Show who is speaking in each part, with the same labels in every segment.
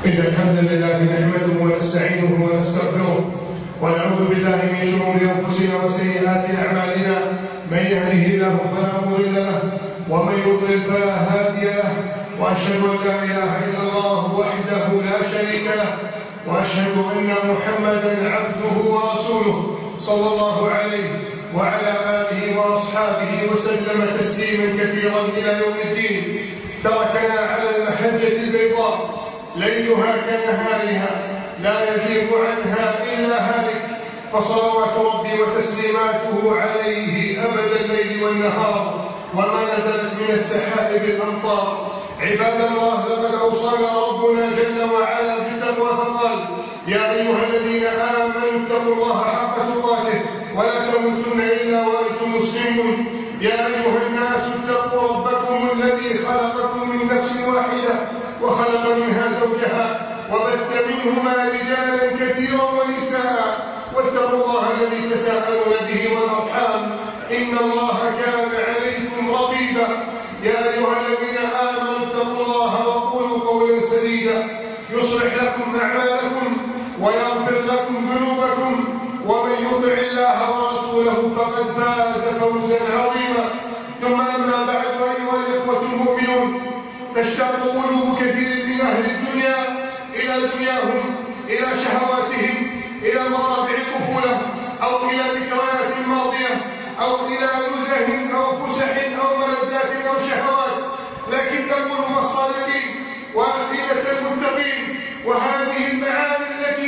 Speaker 1: إن الحمد لله نحمده ونستعينه ونستغفره ونعوذ بالله من شرور أنفسنا وسيئات أعمالنا. من يهده الله فلا مضل له ومن يضلل فلا هادي له، وأشهد أن لا إله إلا الله وحده لا شريك له، وأشهد أن محمدا عبده ورسوله صلى الله عليه وعلى آله وأصحابه وسلم تسليما كثيرا إلى يوم الدين. تركنا على المحجة البيضاء ليلها كنهارها لا يزيغ عنها إلا هالك، فصلوات ربي وتسليماته عليه أبد الليل والنهار، وما نزلت من السحائب الأمطار. عباد الله، لقد أوصانا ربنا جل وعلا بالتقوى فقال: يا أيها الذين آمنوا اتقوا الله حق تقاته ولا تموتن إلا وأنتم مسلمون. يا أيها الناس اتقوا ربكم الذي خلقكم من نفس واحدة وخلق منها زوجها وبث منهما رجالا كثيرا ونساء، واتقوا الله الذي تساءلون به والأرحام إن الله كان عليكم رقيبا. يا أيها الذين آمنوا اتقوا الله وقولوا قولا سديدا يصلح لكم أعمالكم ويغفر لكم ذنوبكم، ومن يطع الله ورسوله فقد فاز فوزا عظيما. ثم أما بعد، أيها الإخوة المؤمنون، تشتاق قلوب كثير من أهل الدنيا إلى دنياهم، إلى شهواتهم، إلى مرابع الطفولة، أو إلى ذكريات ماضية، أو إلى نزه أو فسح أو ملذات أو شهوات، لكن قلوب الصادقين وأفئدة المتقين وهذه المعاني التي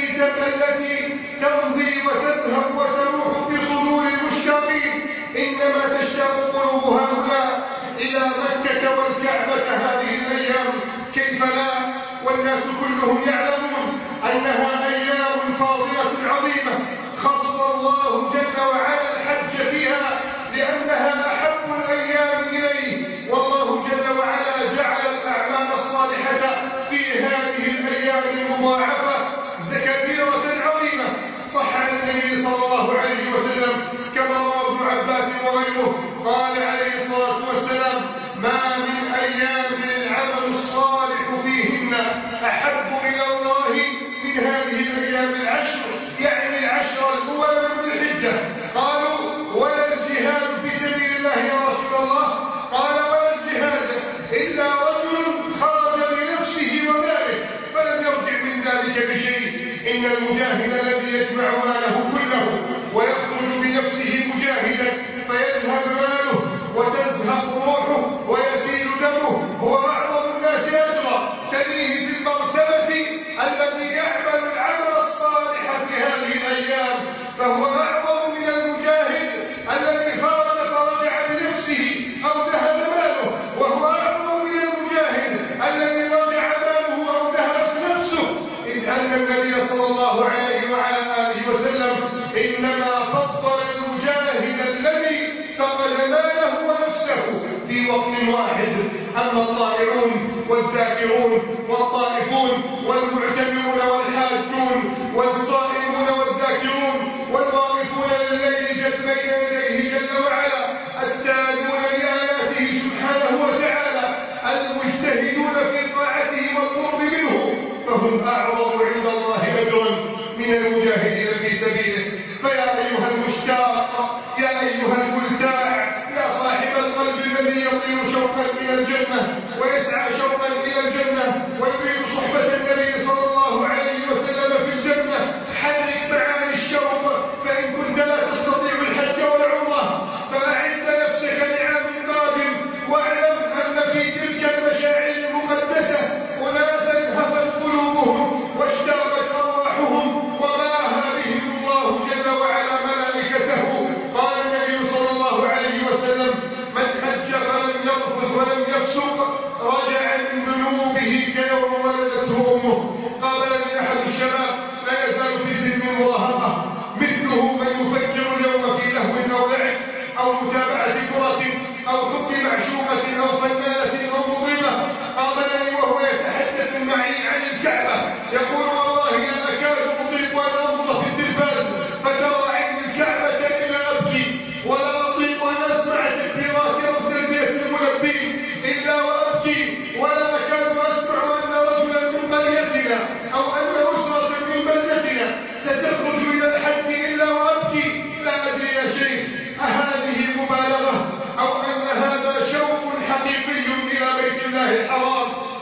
Speaker 1: تمضي وتذهب وتروح في صدور المشتاقين، إنما تشتاق قلوب هؤلاء إلى مكة والكعبة هذه الأيام. كيف لا؟ والناس كلهم يعلمون أنها أيام فاضلة عظيمة خص الله جل وعلا الحج فيها لأنها أحب الأيام إليه، والله جل وعلا جعل الأعمال الصالحة في هذه الأيام المضاعفة كبيرة عظيمة. صح عن النبي صلى الله عليه وسلم كما روى ابن عباس وغيره قال عليه الصلاة والسلام: ما من أيام العمل الصالح فيهن أحب إلى الله من هذه الأيام العشر، يعني العشر الأول من ذي الحجة. قالوا: ولا الجهاد في سبيل الله يا رسول الله؟ قال: ولا الجهاد إلا رجل خرج بنفسه وماله فلم يرجع من ذلك بشيء. إن المجاهد الذي يجمع ماله كله ويخرج بنفسه مجاهدا فيذهب ماله وتزهق روحه ويسيل دمه هو أعظم الناس أجرا، تليه بالمرتبة الذي يعمل العمل الصالح في هذه الأيام، فهو أعظم من المجاهد الذي فرجع بنفسه أو ذهب ماله، وهو أعظم من المجاهد الذي رجع ماله أو ذهبت نفسه، إذ أن النبي صلى الله عليه وعلى آله وسلم إنما فضل المجاهد الذي فقد ماله ونفسه في وقت واحد. أما الطائعون والذاكرون والطائفون والمعتمرون والحاجون والصائمون والذاكرون والواقفون لليل بين يديه جل وعلا، التالون لآياته سبحانه وتعالى، المجتهدون في طاعته والقرب منه، فهم أعظم عند الله أجرا من المجاهدين في سبيله. فيا أيها المشتاق، يا أيها الملتاع، يا صاحب القلب الذي يطير شوقا إلى الجنة ويسعى شوقا إلى الجنة ويريد صحبة النبي صلى الله عليه وسلم في الجنة، حرك معاني الشوق، فإن كنت لا تستطيع الحج والعمرة فأعد نفسك لعام قادم، واعلم أن في تلك المشاعر المقدسة أناسا هفت قلوبهم واشتاقت أرواحهم وباهى بهم الله جل وعلا ملائكته. قال النبي صلى الله عليه وسلم: من حج فلم يرفث ولم يفسق رجع من ذنوبه كيوم ولدته أمه. قابلني أحد الشباب لا يزال في سن المراهقة، مثله من يفكر اليوم في لهو أو لعب أو متابعة كرة أو حب معشوقة أو فنانة أو مظلمة. قابلني وهو يتحدث معي عن الكعبة، يقول: والله لا أكاد أطيق أن أنظر في التلفاز فترى عندي الكعبة إلا أبكي، ولا أطيق أن أسمع تكبيرات أو تلبية الملبين إلا وأبكي، ولا أكاد أسمع أن رجلا من قريتنا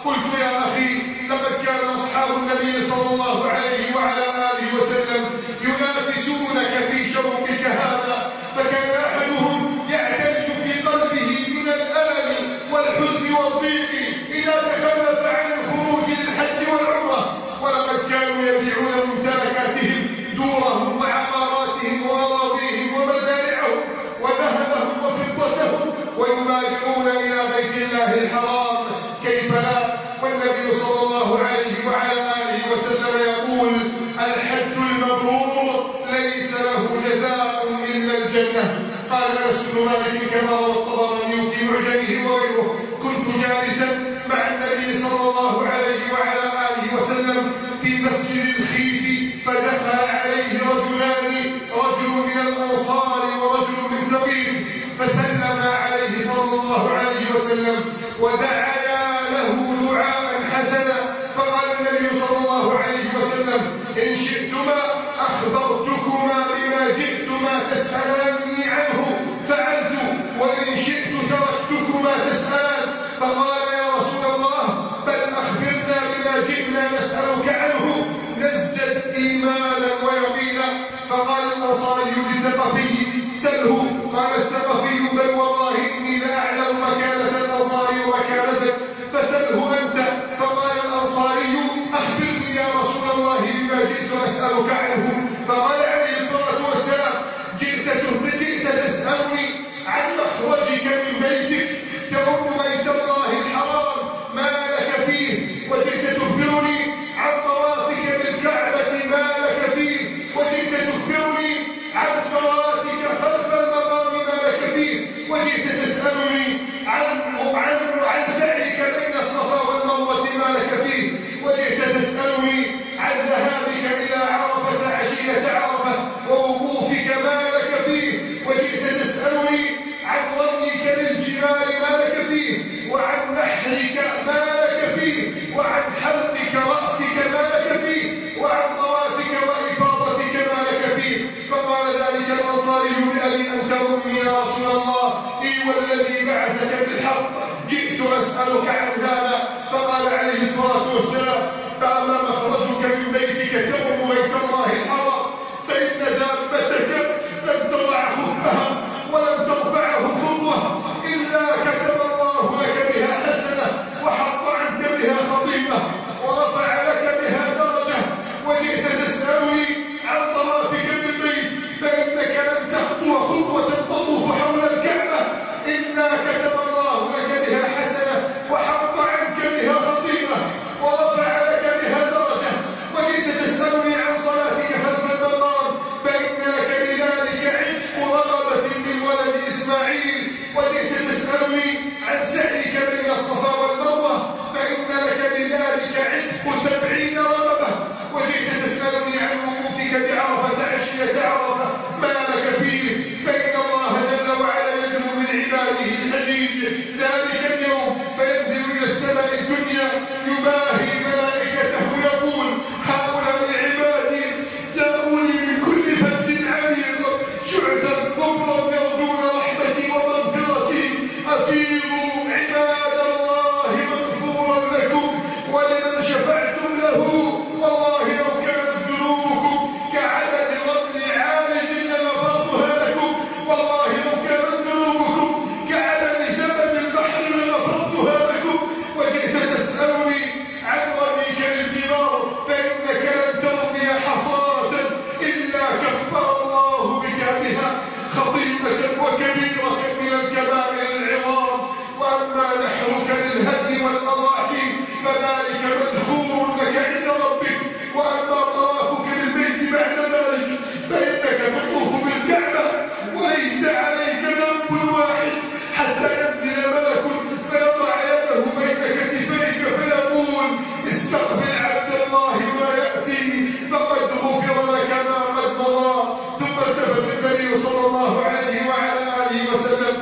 Speaker 1: قلت يا أخي لقد كان أصحاب النبي صلى الله عليه وعلى آله وسلم ينافسونك في شوقك هذا، فكان أحدهم يعتج في قلبه من الألم والحزن والضيق إذا تخلف عن الخروج للحج والعمرة، ولقد كانوا يبيعون ممتلكاتهم دورهم وعقاراتهم وأراضيهم ومزارعهم وذهبهم وفضتهم ويبادرون إلى بيت الله الحرام، كيف لا؟ والنبي صلى الله عليه وعلى آله وسلم يقول: الحج المبرور ليس له جزاء إلا الجنة. قال أنس بن مالك كما روى الطبراني في معجمه وغيره: كنت جالسا مع النبي صلى الله عليه وعلى آله وسلم في مسجد الخيف، فدخل عليه رجلان، رجل من الأنصار ورجل من ثقيف، فسلم عليه صلى الله عليه وسلم ودعا له دعاء حسنا، فقال النبي صلى الله عليه وسلم: إن شئتما أخبرتكما بما جئتما تسألاني عنه فعلت، وإن شئت تركتكما تسألان. فقال: يا رسول الله بل أخبرنا بما جئنا نسألك عنه نزدد إيمانا ويقينا. فقال الأنصاري للثقفي: سله. قال الثقفي: بل والله إني لأعلم مكانة الأنصاري ومكانتك، فسله أنت. فقال الأنصاري: أخبرني يا رسول الله بما جئت أسألك عنه. فقال عليه الصلاة والسلام: جئت تسألني عن مخرجك من بيتك تؤم بيت الله الحرام ما لك فيه، وجئت تخبرني عن طوافك بالكعبة ما لك فيه، وجئت تخبرني عن صلاتك خلف المقام ما لك فيه، وجئت تسألني عن سعيك بين الصفا والمروة ما لك فيه، وجئت تسألني عن ذهابك إلى عرفة عشية عرفة ووقوفك ما لك فيه، وجئت تسألني عن رميك للجبال ما لك فيه، وعن نحرك ما لك فيه، وعن حلقك رأسك ما لك فيه، وعن طوافك وإفاضتك ما لك فيه. فقال ذلك الأنصاري: بأبي أنت أمي يا رسول الله، إي والذي بعثك بالحق جئت أسألك عن هذا. فقال عليه الصلاة والسلام: فأما مخرجك من بيتك تؤم بيت الله الحرام فإن دابتك لن تضع خفها ولن ترفعه خطوة إلا كتب الله لك بها حسنة وحط عنك بها خطيئة ورفع لك بها درجة. وجئت تسألني عن طوافك بالبيت فإنك لن تخطو خطوة تطوف حول الكعبة إلا كتب الله لك بها حسنة وحط عنك بها خطيئة ورفع لك بها درجة. وجئت تسألني عن صلاتك خلف المقام فإن لك بذلك عتق رغبة من ولد إسماعيل. وجئت تسألني عن سعيك بين الصفا والمروة فإن لك بذلك عتق 70 رغبة. وجئت تسألني عن وقوفك بعرفة عشية عرفة ما لك فيه، فإن الله جل وعلا يدعو من عباده الحجيج ذلك اليوم فينزل إلى السماء الدنيا يباهي ملائكته يقول: هؤلاء عبادي جاءوني من كل فج عميق شعثا ضبرا يرجون رحمتي ومغفرتي، أفيضوا عباد الله مغفورا لكم ولمن شفعتم له، والله لو كانت ذنوبكم كعدد رمل عالج لغفرتها لكم، والله لو كانت ذنوبكم كعدد زبد البحر لغفرتها لكم. وجئت تسألني عن رميك للجبار فإنك لن ترمي حصاة إلا كفر الله بك بها خطيئة وكبيرة من الكبائر العظام. وأما نحرك للهدي والأضاحي فذلك مدخور لك عند ربك. وأما طوافك للبيت بعد ذلك فإنك تطوف بالكعبة وليس عليك ذنب واحد حتى ينزل ملك فيضع يده بين كتفيك فيقول: استقبل عبد الله ما يأتي فقد غفر لك ما قد مضى. ثم التفت النبي صلى الله عليه وعلى آله وسلم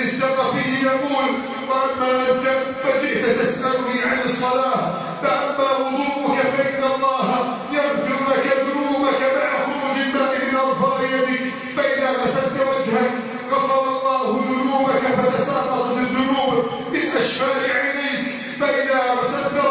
Speaker 1: للثقفي يقول: وأما أنت فجئت تسألني عن الصلاة، فأما وضوءك فإن الله يغفر لك ذنوبك مع خروج الماء من أظفار يدك، فإذا غسلت وجهك غفر الله ذنوبك فتساقطت الذنوب من أشفار عينيك، فإذا غسلت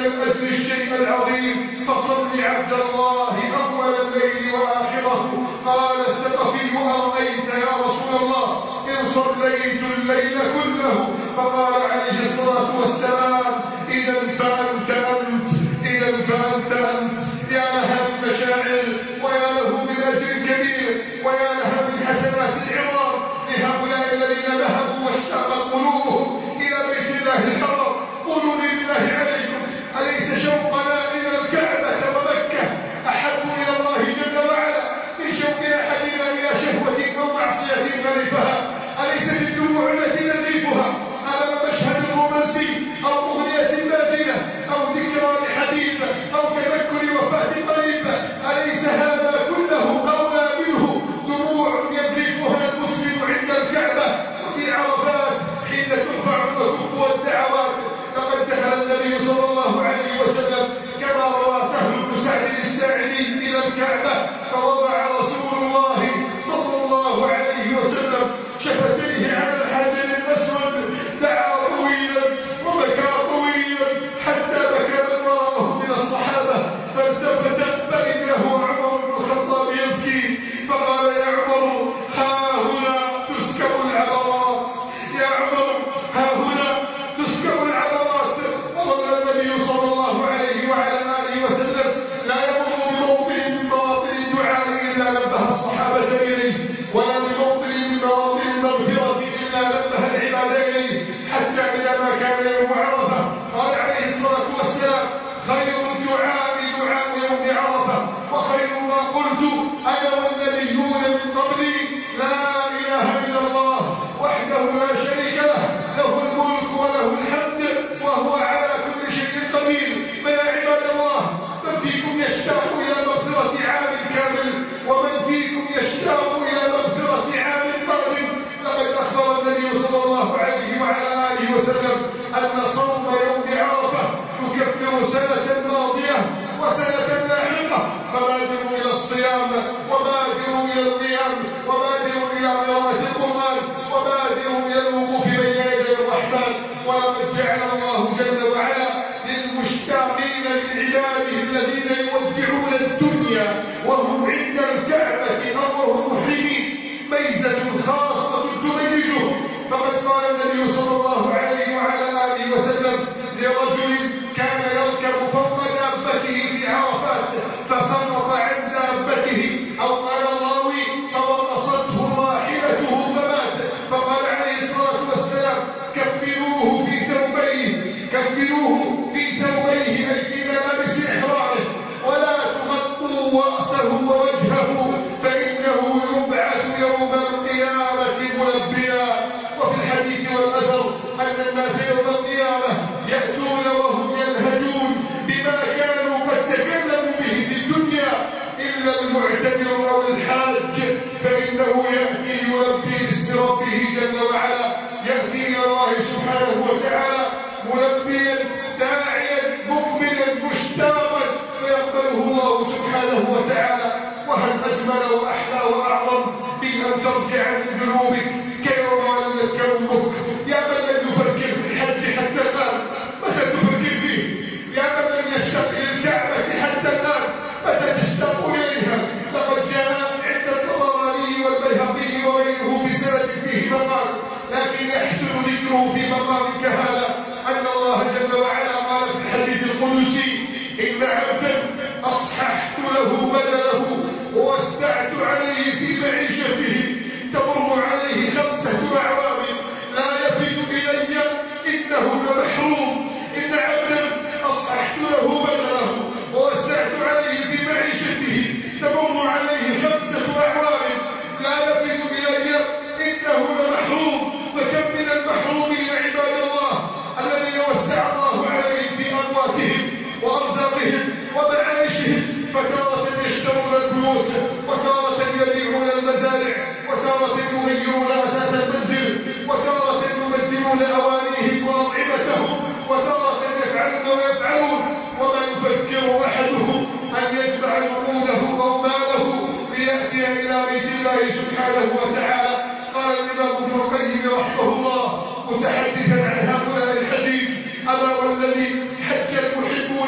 Speaker 1: الأجر الشيء العظيم. فصل عبد الله أول الليل وآخره. قال الثقفي أرأيت يا رسول الله إن صليت الليل كله؟ فقال عليه الصلاة والسلام إذا فأنت أنت، إذا فأنت أنت. يا لها من مشاعر ويا له من أجر كبير ويا لها من حسنات العظام لهؤلاء الذين ذهبوا واشتاقت قلوبهم إلى بيت الله الحرام. قولوا لي بالله عليكم، أليس شوقنا إلى الكعبة ومكة أحب إلى الله جل وعلا من شوق أحدنا إلى شهوة أو معصية مالفها؟ أليست الدموع التي نذرفها أمام مشهد رومانسي أو أغنية بادية أو ذكرى لحبيب أو تذكر وفاة قريب، أليس هذا كله أولى منه دموع يذرفها المسلم عند الكعبة وفي عرفات حين ترفع الكف والدعوات؟ لقد دخل النبي صلى الله عليه وسلم كما روى سهل بن سعد الساعدي إلى الكعبة، فوضع رسول الله صلى الله عليه وسلم شفتيه على الحجر الأسود، دعا طويلا وبكى طويلا حتى بكى من وراءه من الصحابة، فالتفت فإنه عمر بن الخطاب يبكي فقال يا عمر ها هنا تسكب العبرات، يا عمر ها هنا تسكب العبرات. وظل النبي صلى الله عليه وعلى آله وسلم لا يمر بموطن من مواطن الدعاء إلا نبه الصحابة إليه، ولا بموطن من مواطن المغفرة إلا نبه العباد إليه، حتى إذا ما كان يوم عرفة قال عليه الصلاة والسلام خير الدعاء دعاء يوم عرفة، وخير ما قلت أنا والنبيون من قبلي لا إله إلا الله وحده لا شريك له، له الملك وله الحمد وهو على كل شيء قدير. فيا عباد الله، من فيكم يشتاق إلى مغفرة عام كامل، ومن فيكم يشتاق إلى مغفرة عام قادم؟ لقد أخبر النبي صلى الله عليه وعلى آله وسلم أن صوم يوم عرفة يكفر سنة ماضية وسنة لاحقة. فبادروا إلى الصيام وبادروا إلى القيام وبادروا إلى قراءة القرآن وبادروا إلى الوقوف بين يدي الرحمن. ولقد جعل الله جل وعلا للمشتاقين لعباده الذين يودعون الدنيا وهم عند الكعبة أو وهم محرمين ميزة خاصة تميزهم. فقد قال النبي صلى الله عليه وعلى آله وسلم لرجل كان يركب فوق دابته في عرفات فسقط عن دابته، أو قال الراوي فوقصته راحلته فمات، فقال عليه الصلاة والسلام كفنوه في ثوبيه، كفنوه في ثوبيه أي في ملابس إحرامه، ولا تغطوا رأسه ووجهه فإنه يبعث يوم القيامة ملبيا. وفي الحديث والأثر أن الناس يوم القيامة يأتون وهم ينهجون بما كانوا قد تكلموا به في الدنيا إلا المعتمر أو الحاج، فإنه يأتي يلبي باسم ربه جل وعلا، يأتي إلى الله سبحانه وتعالى ملبيا داعيا مؤمنا مشتاقا فيقبله الله سبحانه وتعالى. وهل أجمل وأحلى وأعظم من أن ترجع من ذنوبك كيوم ولدتك أمك؟ يا من لم يفكر في الحج حتى الآن متى تفكر فيه؟ يا من لم يشتاق إلى الكعبة حتى الآن متى تشتاق إليها؟ لقد جاء عند الطبراني والبيهقي وغيره بسند فيه مقال، لكن يحسن ذكره في مقام كهذا أن الله جل وعلا قال في الحديث القدسي إن عبدا أصححت له بدله ووسعت عليه في معيشته تمر عليه 5 أعوام لا يفد إلي إنه لمحروم. إن عبدا أصححت له بدله ووسعت عليه في معيشته تمر عليه 5 أعوام لا يفد إلي إنه لمحروم. فكم من المحرومين عباد الله الذين وسع الله عليهم في أمواتهم وأرزاقهم ومعايشهم، فتارة يشترون البيوت وتارة يبيعون المزارع وتارة يغيرون أساس المنزل وتارة يبدلون أوانيهم وأطعمتهم وتارة يفعلون ويفعلون، وما يفكر أحدهم أن يجمع نقوده أو ماله ليأتي إلى بيت الله سبحانه وتعالى. قال الإمام ابن القيم رحمه الله متحدثا عن هؤلاء الحديث ألا والذي حج المحبون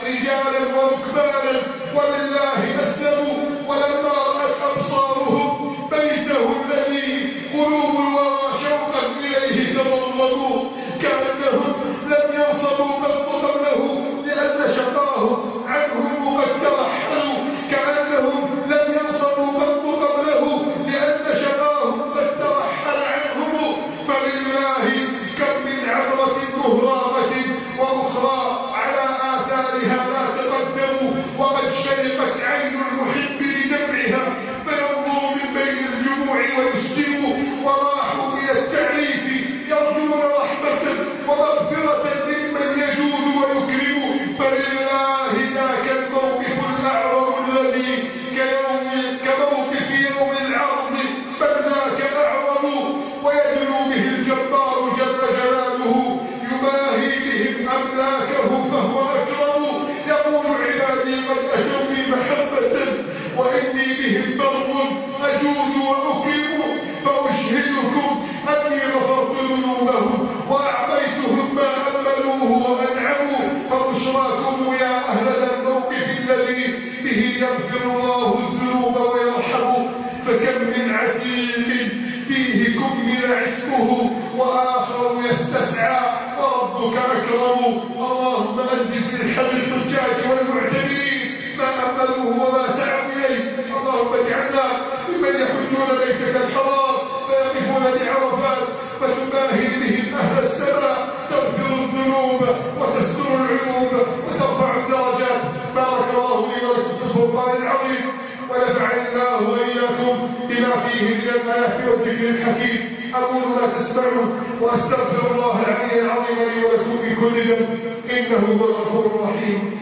Speaker 1: رجالا وركبانا ولله أسلموا ولما رأت أبصارهم بيته الذي قلوب الورى شوقا إليه تضربوا كأنهم لم ينصبوا قط قبله لأن شقاهم عنهم قد ترحلوا كأنهم لم ينصبوا قط قبله لأن شقاهم قد ترحل عنهم فلله كم من عبرة مهرامة وأخرى على آثارها لا تقدموا وقد شرقت عين المحب لدمعها فينظر من بين الجموع ويسلموا وراحوا إلى التعريف يرجون رحمة ومغفرة ممن يجود ويكرم فلله ذاك الموقف الأعظم الذي كموقف يوم العرض بل ذاك أعظم ويدلو به الجبار جل جلاله يباهي بهم أملاكه فهو أكرم يقول عبادي قد أتوني محبة وإني بهم برض أجود وأكرم فأشهدكم أني غفرت ذنوبهم وأعطيتهم ما أملوه وأنعموا فبشراكم يا أهل الموقف الذي به يغفر الله الذنوب ويرحم فكم من عتيق فيه كمل عتقه وآخر يستسعى وربك أكرم اللهم أنجز للحج الحجاج والمعتمرين ما أملوه وما تعوا إليه اللهم اجعلنا ممن يحجون بيتك الحرام فيقفون لعرفات فتباهي بهم أهل السماء تغفر الذنوب وتستر العيوب وترفع الدرجات بارك الله لي ولكم في القرآن العظيم ونفعني الله وإياكم بما فيه من الآيات والذكر الحكيم أقول ما تسمعون وأستغفر الله العلي العظيم لي ولكم في كل ذنب إنه هو الغفور الرحيم.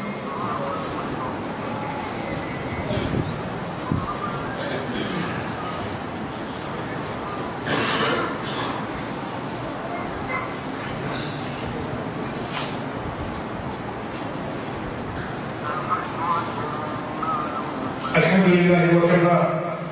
Speaker 1: الحمد لله وكفى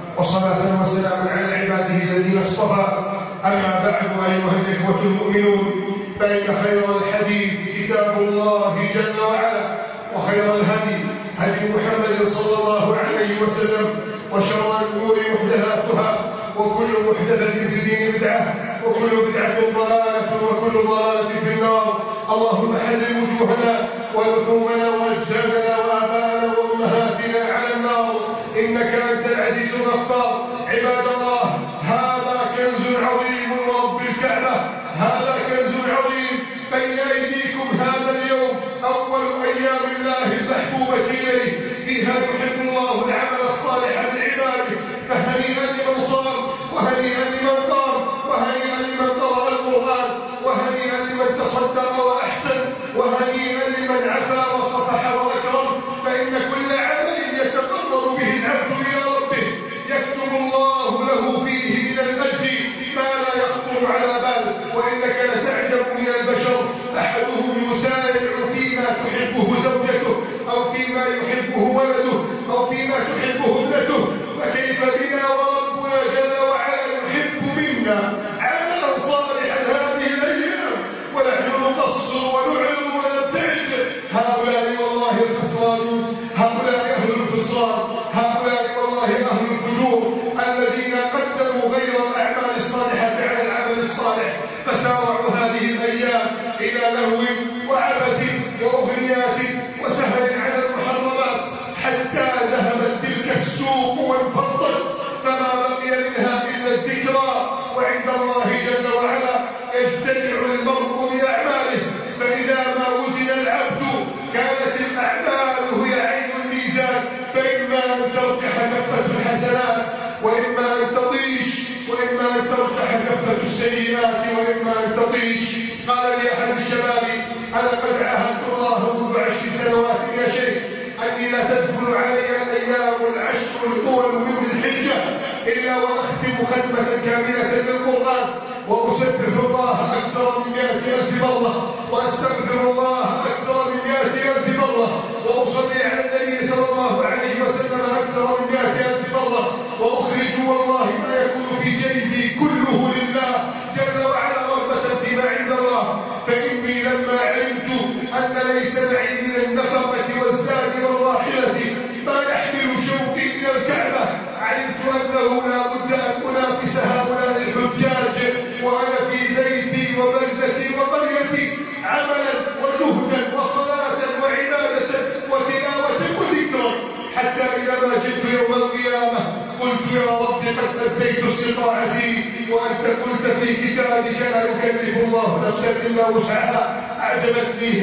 Speaker 1: وصلاة وسلام على عباده الذين اصطفى أما بعد أيها الإخوة المؤمنون فإن خير الحديث كتاب الله جل وعلا وخير الهدي هدي محمد صلى الله عليه وسلم وشر الأمور محدثاتها وكل محدثة في الدين بدعة وكل بدعة ضلالة وكل ضلالة في النار اللهم حرم وجوهنا ولحومنا وأجسادنا وآباءنا وأمهاتنا على النار إنك أنت العزيز الغفار. عباد الله هذا كنز عظيم ورب الكعبة هذا كنز عظيم بين أيديكم هذا اليوم أول أيام الله المحبوبة إليه فيها يحب الله العمل الصالح من عباده فهنيئا لمن صام وهنيئا لمن قام وهنيئا لمن قرأ القرآن وهنيئا لمن تصدق وأحسن وهنيئا لمن عفا وصفح وأكرم فإن كل عمل يتقرب به العبد إلى ربه يكتب الله له فيه من الأجر ما لا يخطر على بال وإنك لتعجب من البشر أحدهم يسارع فيما تحبه زوجته أو فيما يحبه ولده أو فيما تحبه ابنته فكيف بنا وربنا جل وعلا يحب منا عملا صالحا هذه الأيام ونحن نقصر ونعلم ونبتعد هؤلاء والله الخسرانون هؤلاء أهل الخسران هؤلاء والله أهل الفجور الذين قدموا غير الأعمال الصالحة على العمل الصالح فسارعوا هذه الأيام إلى لهو وعبث وأغنيات وسهل على المحرمات حتى ذهبت تلك السوق وانفضت فما بقي منها إلا الذكرى وعند الله جل وعلا يجتمع المرء بأعماله فإذا ما وزن العبد كانت الأعمال هي عين الميزان فإما أن ترجح كفة الحسنات وإما أن تطيش وإما أن ترجح كفة السيئات وإما أن تطيش. قال لي أحد الشباب أنا قد عاهدت الله منذ 10 سنوات يا شيخ أني لا تدخل علي الأيام العشر الأول من ذي الحجة إلا وأختم ختمة كاملة للقرآن وأسبح الله أكثر من 100,000 مرة وأستغفر الله أكثر من 100,000 مرة وأصلي على النبي صلى الله عليه وسلم أكثر من 100,000 مرة وأخرج والله ما يكون في جيبي كله لله جل وعلا رغبة فيما عند الله فإني لما علمت أن ليس معي من النفقة فزعلت يوم القيامة قلت يا رب قد أديت استطاعتي وأنت قلت في كتابك لا يكلف الله نفسا إلا وسعها. أعجبتني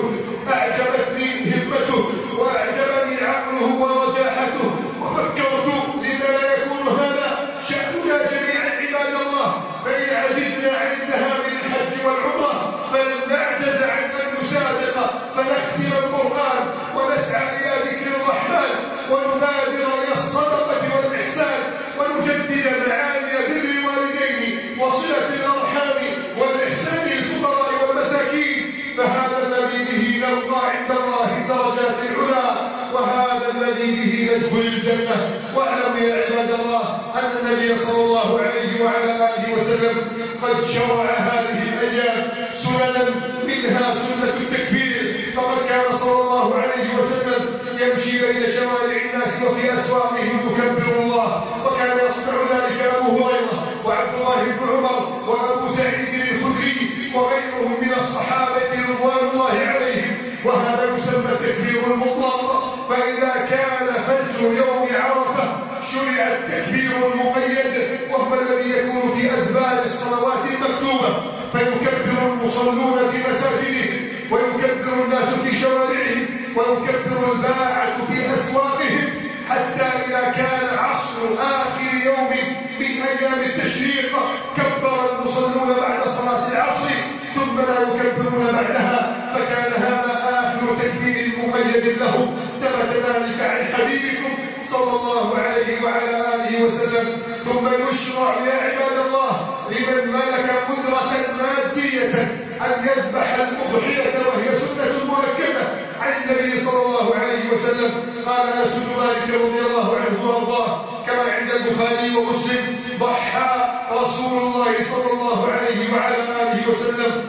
Speaker 1: همته وأعجبني عقله ورجاحته، وفكرت لما لا يكون هذا شأننا جميعا عباد الله. فإن عجزنا عن الذهاب للحج والعمرة فلن نعجز عن أن نسابق فنختم القرآن ونسعى إلى ذكر الرحمن ونبادر إلى الصدقة والإحسان ونجدد معاني بر الوالدين وصلة الأرحام والإحسان للفقراء والمساكين. فهذا الذي به نلقى عند الله الدرجات العلى، وهذا الذي به ندخل الجنة. واعلموا يا عباد الله أن النبي صلى الله عليه وعلى آله وسلم قد شرع هذه الأيام سننا، منها سنة التكبير، فقد كان صلى الله عليه وسلم يمشي بين شوارع الناس وفي أسواقهم يكبر الله، وكان يصنع ذلك أبو هريرة وعبد الله بن عمر وأبو سعيد الخدري وغيرهم من الصحابة رضوان الله عليهم. وهذا يسمى التكبير المطلق. فإذا كان فجر يوم عرفة شرع التكبير المقيد، وهو الذي يكون في أذبان الصلوات المكتوبة، فيكبر المصلون في مساجدهم ويكبر الناس في شوارعهم ويكبر الباعة في أسواقهم، حتى إذا كان عصر آخر يوم من أيام التشريق كبر المصلون بعد صلاة العصر ثم لا يكبرون بعدها، فكان هذا آخر تكبير مقيد لهم. ثبت ذلك عن حبيبكم صلى الله عليه وعلى آله وسلم. ثم يشرع يا عباد الله لمن ملك قدرة مادية أن يذبح الأضحية، وهي سنة مؤكدة عن النبي صلى الله عليه وسلم. قال أنس بن مالك رضي الله عنه وارضاه كما عند البخاري ومسلم: ضحى رسول الله صلى الله عليه وعلى آله وسلم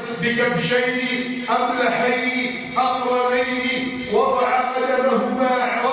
Speaker 1: بكبشين أملحين أقرنين، وضع قدمه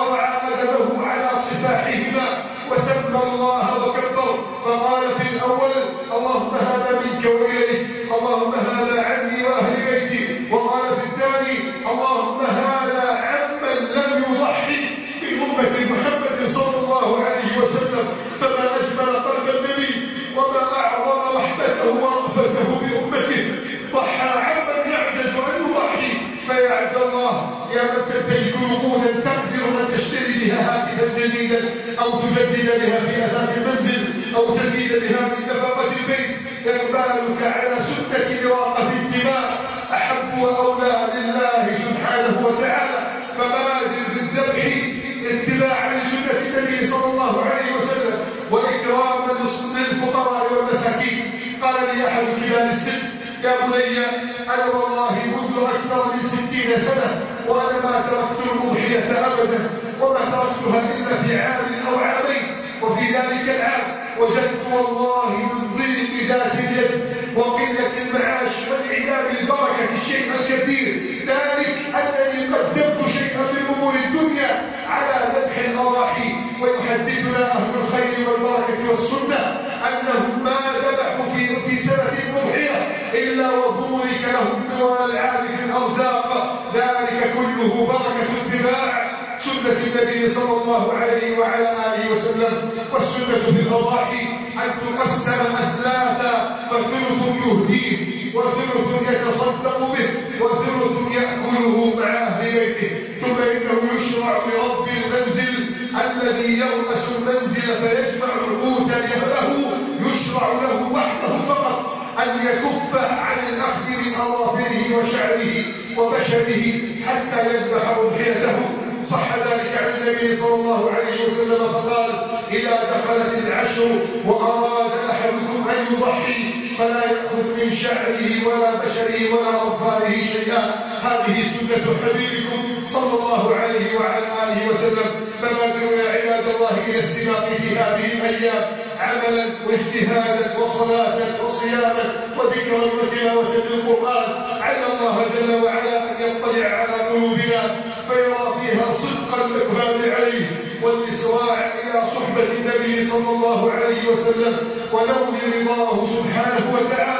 Speaker 1: على صفاحهما وسمى الله وكبر، فقال في الأول: اللهم هذا منك وإليك، اللهم هذا عني وأهل بيتي، وقال في الثاني: اللهم هذا عمن لم يضحي من أمة محمد صلى الله عليه وسلم. فما أجمل قلب النبي وما أعظم رحمته ورأفته بأمته، ضحى عمن يعجز أن يضحي. فيا عبد الله يا من تمتلك نقودا تقدر أن تشتري بها هاتفا جديدا أو تجدد بها في أثاث المنزل أو تزيد بها من نفقة البيت، إقبالك على سنة إراقة الدماء أحب وأولى لله سبحانه وتعالى. فبادر بالذبح اتباعا لسنة النبي صلى الله عليه وسلم وإكراما للفقراء والمساكين. قال لي أحد كبار السن: يا بني أنا والله منذ أكثر من 60 سنة وأنا ما تركت الأضحية أبدا، وما تركتها إلا في عام أو عامين، وفي ذلك العام وجدت والله من ضيق ذات اليد وقلة المعاش وانعدام البركة الشيء الكثير، ذلك أنني قدمت شيئا من أمور الدنيا على ذبح الأضاحي. ويحدثنا أهل الخير والبركة والسنة أنهم ما ذبحوا في سنة الأضحية إلا وبورك لهم طوال العام في الأرزاق، ذلك كله بركة اتباع سنة النبي صلى الله عليه وعلى آله وسلم. والسنة في الأضاحي أن تقسم أثلاثا، فثلث يهديه وثلث يتصدق به وثلث يأكله مع أهل بيته. ثم إنه يشرع لرب المنزل الذي يرأس المنزل فيجمع القوت له، يشرع له وحده فقط أن يكف عن الأخذ من أظافره وشعره وبشره حتى يذبح أضحيته. صح ذلك عن النبي صلى الله عليه وسلم فقال: إذا دخلت العشر وأراد أحدكم أن يضحي فلا يأخذ من شعره ولا بشره ولا أظفاره شيئا. هذه سنة حبيبكم صلى الله عليه وعلى آله وسلم. فبادروا يا عباد الله إلى السباق في هذه الأيام عملا واجتهادا وصلاة وصياما وذكرا وتلاوة للقرآن، على الله جل وعلا أن يطلع على قلوبنا فيرى فيها صدق الإقبال عليه والإسراع إلى صحبة النبي صلى الله عليه وسلم ونول رضاه سبحانه وتعالى.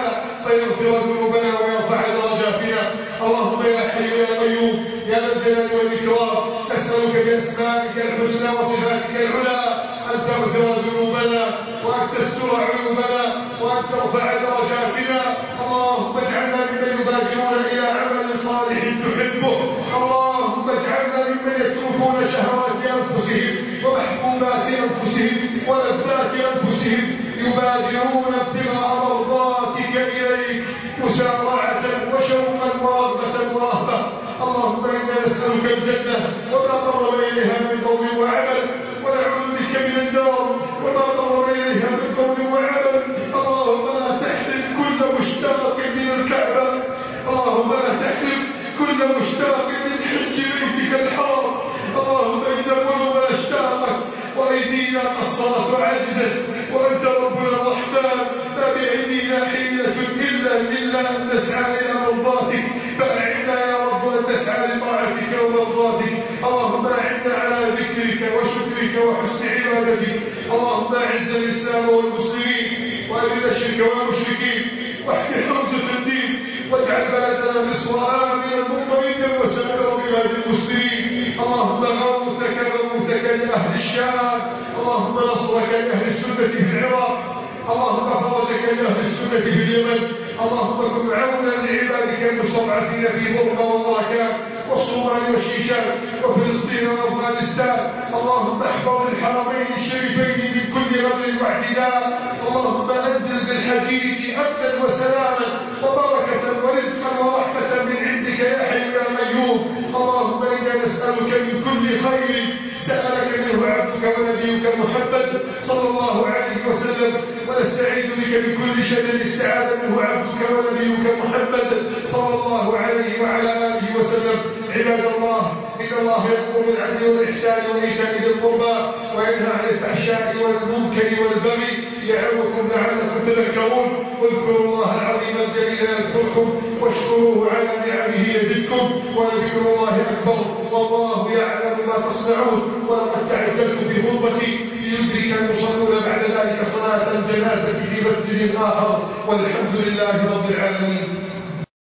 Speaker 1: فيغفر ذنوبنا ويرفع درجاتنا. اللهم يا حي يا قيوم يا ذا الجلال والإكرام، أسألك بأسمائك الحسنى وصفاتك العلى أن تغفر ذنوبنا وأن تستر عيوبنا وأن ترفع درجاتنا. اللهم اجعلنا ممن يبادرون إلى عمل صالح تحبه. اللهم اجعلنا ممن يتركون شهوات أنفسهم ومحبوبات أنفسهم ولذات أنفسهم، يبادرون ابتغاء مرضاتك إليك مسارعة وشوقا ورغبة ورهبة. اللهم إنا نسألك الجنة وما قرب إليها من قول وعمل، ونعوذ بك من النار وما قرب إليها من قول وعمل. اللهم لا تحرم كل مشتاق من الكعبة، اللهم لا تحرم كل مشتاق من حج بيتك الحرام. اللهم إن قلوبنا اشتاقت وأيدينا قصرت وعجزت، وأنت ربنا الرحمن ما بأيدينا حيلة إلا أن نسعى إلى مرضاتك، فأعنا يا رب أن نسعى لطاعتك ومرضاتك. اللهم أعنا على ذكرك وشكرك وحسن عبادتك. اللهم أعز الإسلام والمسلمين وأذل الشرك والمشركين واحمي حوزة الدين، واجعل بلدنا مصر آمنا مطمئنا وسائر بلاد المسلمين. اللهم غوثك لأهل الشام، اللهم نصرك لأهل السنة في العراق، اللهم فرجك لأهل السنة في اليمن. اللهم كن عونا لعبادك المستضعفين في برما وبركات والصومال والشيشان وفلسطين وأفغانستان. اللهم احفظ الحرمين الشريفين من كل غدر واعتداء. اللهم انزل بالحجيج امنا وسلاما وبركه ورزقا ورحمه من عندك يا حي يا قيوم. اللهم انا نسالك من كل خير سألك منه عبدك ونبيك محمد صلى الله عليه وسلم، ونستعيذ بك من كل شر استعاذ منه عبدك ونبيك محمد صلى الله عليه وعلى آله وسلم. عباد الله، إن الله يأمر بالعدل والإحسان وإيتاء ذي القربى وينهى عن الفحشاء والمنكر والبغي يعظكم لعلكم تذكرون. واذكروا الله العظيم الجليل يذكركم واشكروه على نعمه يزدكم ولذكر الله أكبر والله يعلم ما تصنعون. ولقد تعجلت بغربتي ليدرك المصلون بعد ذلك صلاة الجنازة في مسجد آخر، والحمد لله رب العالمين.